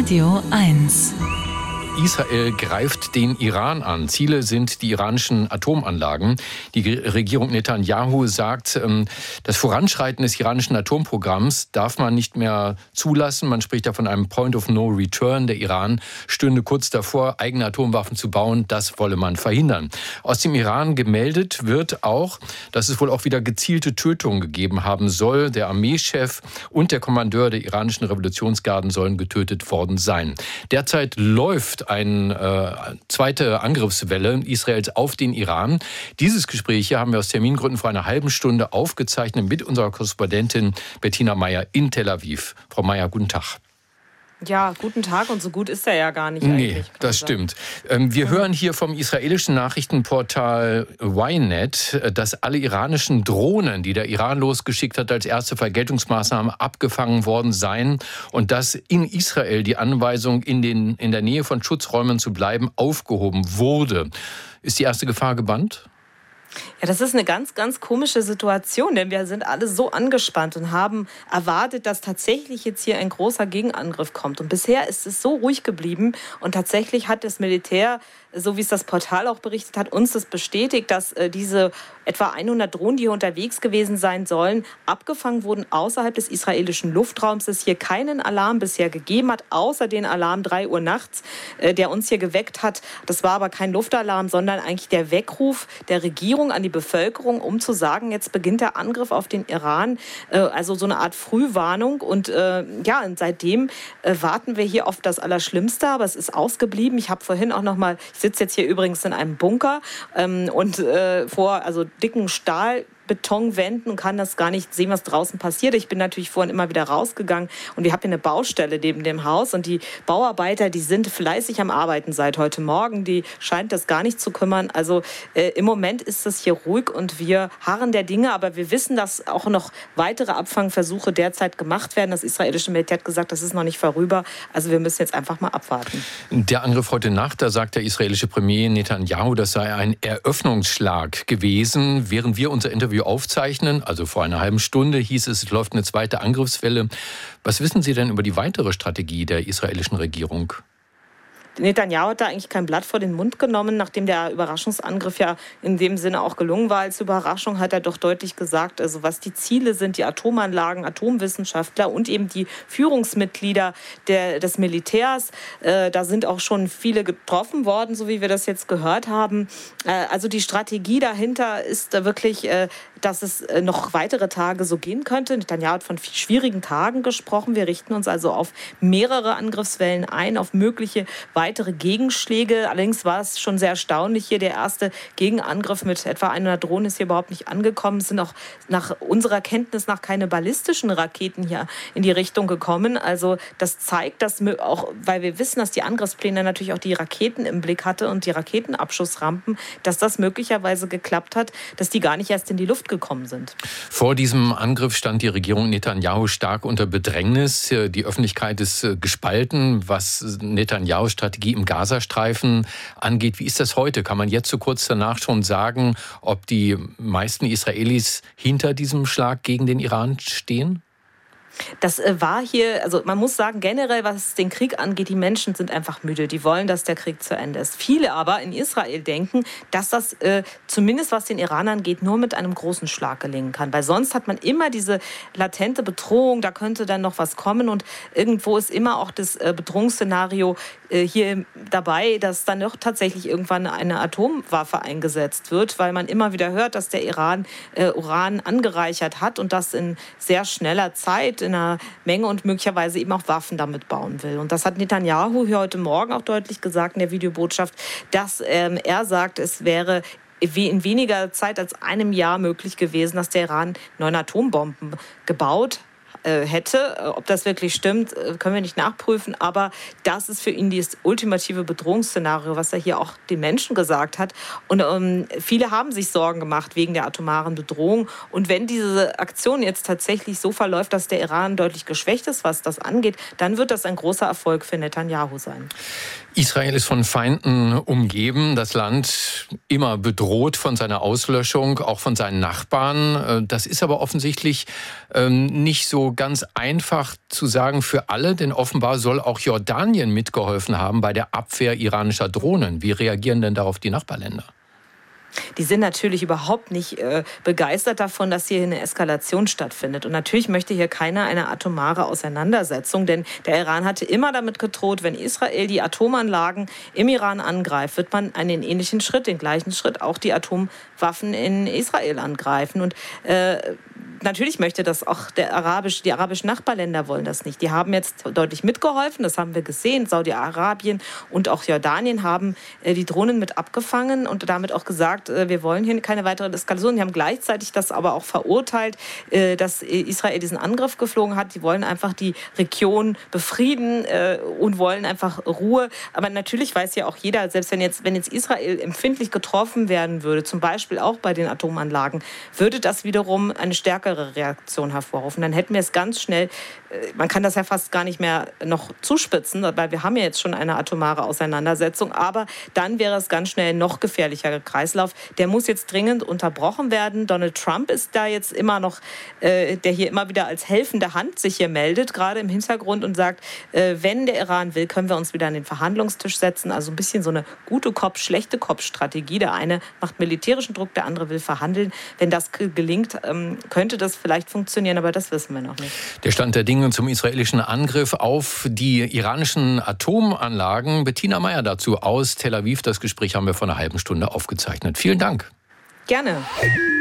Radio 1. Israel greift den Iran an. Ziele sind die iranischen Atomanlagen. Die Regierung Netanyahu sagt, das Voranschreiten des iranischen Atomprogramms darf man nicht mehr zulassen. Man spricht da von einem Point of No Return. Der Iran stünde kurz davor, eigene Atomwaffen zu bauen. Das wolle man verhindern. Aus dem Iran gemeldet wird auch, dass es wohl auch wieder gezielte Tötungen gegeben haben soll. Der Armeechef und der Kommandeur der iranischen Revolutionsgarden sollen getötet worden sein. Derzeit läuft eine zweite Angriffswelle Israels auf den Iran. Dieses Gespräch hier haben wir aus Termingründen vor einer halben Stunde aufgezeichnet mit unserer Korrespondentin Bettina Meyer in Tel Aviv. Frau Meyer, guten Tag. Ja, guten Tag, und so gut ist er ja gar nicht eigentlich. Nee, das stimmt. Wir hören hier vom israelischen Nachrichtenportal Ynet, dass alle iranischen Drohnen, die der Iran losgeschickt hat, als erste Vergeltungsmaßnahme abgefangen worden seien und dass in Israel die Anweisung, in der Nähe von Schutzräumen zu bleiben, aufgehoben wurde. Ist die erste Gefahr gebannt? Ja, das ist eine ganz, ganz komische Situation, denn wir sind alle so angespannt und haben erwartet, dass tatsächlich jetzt hier ein großer Gegenangriff kommt. Und bisher ist es so ruhig geblieben und tatsächlich hat das Militär, so wie es das Portal auch berichtet hat, uns das bestätigt, dass diese etwa 100 Drohnen, die hier unterwegs gewesen sein sollen, abgefangen wurden außerhalb des israelischen Luftraums. Es hier keinen Alarm bisher gegeben hat, außer den Alarm 3 Uhr nachts, der uns hier geweckt hat. Das war aber kein Luftalarm, sondern eigentlich der Weckruf der Regierung an die Bevölkerung, um zu sagen, jetzt beginnt der Angriff auf den Iran. Also so eine Art Frühwarnung. Und und seitdem warten wir hier auf das Allerschlimmste, aber es ist ausgeblieben. Ich habe vorhin auch noch mal, ich sitze jetzt hier übrigens in einem Bunker vor dicken Stahlbetonwänden und kann das gar nicht sehen, was draußen passiert. Ich bin natürlich vorhin immer wieder rausgegangen und ich habe hier eine Baustelle neben dem Haus und die Bauarbeiter, die sind fleißig am Arbeiten seit heute Morgen. Die scheint das gar nicht zu kümmern. Also im Moment ist es hier ruhig und wir harren der Dinge, aber wir wissen, dass auch noch weitere Abfangversuche derzeit gemacht werden. Das israelische Militär hat gesagt, das ist noch nicht vorüber. Also wir müssen jetzt einfach mal abwarten. Der Angriff heute Nacht, da sagt der israelische Premier Netanyahu, das sei ein Eröffnungsschlag gewesen. Während wir unser Interview aufzeichnen, also vor einer halben Stunde, hieß es, es läuft eine zweite Angriffswelle. Was wissen Sie denn über die weitere Strategie der israelischen Regierung? Netanyahu hat da eigentlich kein Blatt vor den Mund genommen, nachdem der Überraschungsangriff ja in dem Sinne auch gelungen war. Als Überraschung hat er doch deutlich gesagt, also was die Ziele sind, die Atomanlagen, Atomwissenschaftler und eben die Führungsmitglieder des Militärs. Da sind auch schon viele getroffen worden, so wie wir das jetzt gehört haben. Also die Strategie dahinter ist wirklich, dass es noch weitere Tage so gehen könnte. Netanyahu hat von schwierigen Tagen gesprochen. Wir richten uns also auf mehrere Angriffswellen ein, auf mögliche weitere Gegenschläge. Allerdings war es schon sehr erstaunlich hier. Der erste Gegenangriff mit etwa 100 Drohnen ist hier überhaupt nicht angekommen. Es sind auch nach unserer Kenntnis nach keine ballistischen Raketen hier in die Richtung gekommen. Also das zeigt, dass auch, weil wir wissen, dass die Angriffspläne natürlich auch die Raketen im Blick hatte und die Raketenabschussrampen, dass das möglicherweise geklappt hat, dass die gar nicht erst in die Luft gekommen sind. Vor diesem Angriff stand die Regierung Netanyahu stark unter Bedrängnis. Die Öffentlichkeit ist gespalten, was Netanyahus Strategie im Gazastreifen angeht. Wie ist das heute? Kann man jetzt so kurz danach schon sagen, ob die meisten Israelis hinter diesem Schlag gegen den Iran stehen? Das war hier, also man muss sagen, generell, was den Krieg angeht, die Menschen sind einfach müde. Die wollen, dass der Krieg zu Ende ist. Viele aber in Israel denken, dass das zumindest was den Iran angeht, nur mit einem großen Schlag gelingen kann. Weil sonst hat man immer diese latente Bedrohung, da könnte dann noch was kommen und irgendwo ist immer auch das Bedrohungsszenario hier dabei, dass dann doch tatsächlich irgendwann eine Atomwaffe eingesetzt wird, weil man immer wieder hört, dass der Iran Uran angereichert hat und das in sehr schneller Zeit, in einer Menge und möglicherweise eben auch Waffen damit bauen will. Und das hat Netanyahu hier heute Morgen auch deutlich gesagt in der Videobotschaft, dass er sagt, es wäre in weniger Zeit als einem Jahr möglich gewesen, dass der Iran 9 Atombomben gebaut hätte. Ob das wirklich stimmt, können wir nicht nachprüfen, aber das ist für ihn das ultimative Bedrohungsszenario, was er hier auch den Menschen gesagt hat. Und viele haben sich Sorgen gemacht wegen der atomaren Bedrohung. Und wenn diese Aktion jetzt tatsächlich so verläuft, dass der Iran deutlich geschwächt ist, was das angeht, dann wird das ein großer Erfolg für Netanyahu sein. Israel ist von Feinden umgeben, das Land immer bedroht von seiner Auslöschung, auch von seinen Nachbarn. Das ist aber offensichtlich nicht so ganz einfach zu sagen für alle, denn offenbar soll auch Jordanien mitgeholfen haben bei der Abwehr iranischer Drohnen. Wie reagieren denn darauf die Nachbarländer? Die sind natürlich überhaupt nicht begeistert davon, dass hier eine Eskalation stattfindet. Und natürlich möchte hier keiner eine atomare Auseinandersetzung, denn der Iran hatte immer damit gedroht, wenn Israel die Atomanlagen im Iran angreift, wird man einen ähnlichen Schritt, den gleichen Schritt, auch die Atomwaffen in Israel angreifen. Und natürlich möchte das auch die arabischen Nachbarländer wollen das nicht. Die haben jetzt deutlich mitgeholfen, das haben wir gesehen. Saudi-Arabien und auch Jordanien haben die Drohnen mit abgefangen und damit auch gesagt, wir wollen hier keine weitere Eskalation. Die haben gleichzeitig das aber auch verurteilt, dass Israel diesen Angriff geflogen hat. Die wollen einfach die Region befrieden und wollen einfach Ruhe. Aber natürlich weiß ja auch jeder, selbst wenn jetzt Israel empfindlich getroffen werden würde, zum Beispiel auch bei den Atomanlagen, würde das wiederum eine stärkere Reaktion hervorrufen. Dann hätten wir es ganz schnell, man kann das ja fast gar nicht mehr noch zuspitzen, weil wir haben ja jetzt schon eine atomare Auseinandersetzung, aber dann wäre es ganz schnell ein noch gefährlicherer Kreislauf. Der muss jetzt dringend unterbrochen werden. Donald Trump ist da jetzt immer noch, der hier immer wieder als helfende Hand sich hier meldet, gerade im Hintergrund und sagt, wenn der Iran will, können wir uns wieder an den Verhandlungstisch setzen. Also ein bisschen so eine gute Kopf-, schlechte Kopf-Strategie. Der eine macht militärischen Druck, der andere will verhandeln. Wenn das gelingt, könnte das vielleicht funktionieren, aber das wissen wir noch nicht. Der Stand der Dinge zum israelischen Angriff auf die iranischen Atomanlagen. Bettina Meyer dazu aus Tel Aviv. Das Gespräch haben wir vor einer halben Stunde aufgezeichnet. Vielen Dank. Gerne.